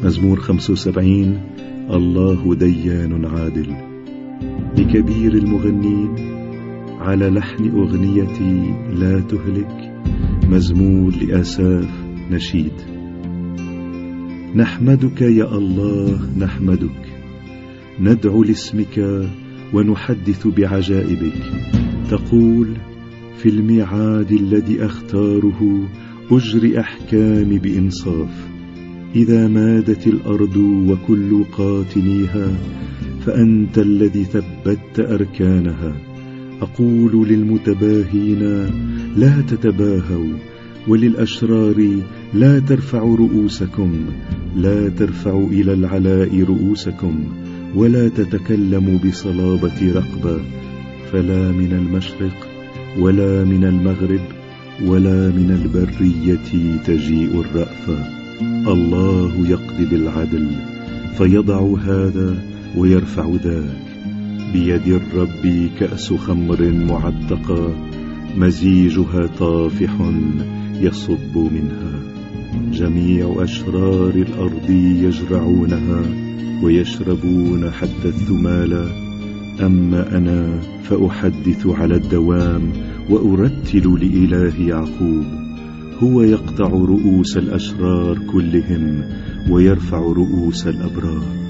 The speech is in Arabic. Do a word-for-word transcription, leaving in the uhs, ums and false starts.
مزمور خمسة وسبعين. الله ديان عادل. لكبير المغنين على لحن أغنيتي لا تهلك، مزمور لآساف نشيد. نحمدك يا الله نحمدك، ندعو لاسمك ونحدث بعجائبك. تقول في الميعاد الذي أختاره أجري أحكامي بإنصاف. إذا مادت الأرض وكل قاتنيها فأنت الذي ثبت أركانها. أقول للمتباهين لا تتباهوا، وللأشرار لا ترفعوا رؤوسكم. لا ترفعوا إلى العلاء رؤوسكم، ولا تتكلموا بصلابة رقبة. فلا من المشرق ولا من المغرب ولا من البرية تجيء الرأفة. الله يقضي بالعدل، فيضع هذا ويرفع ذاك. بيد الرب كأس خمر معتقة، مزيجها طافح يصب منها. جميع أشرار الأرض يجرعونها ويشربون حتى الثمال. أما أنا فأحدث على الدوام وأرتل لإله يعقوب. هو يقطع رؤوس الأشرار كلهم ويرفع رؤوس الأبرار.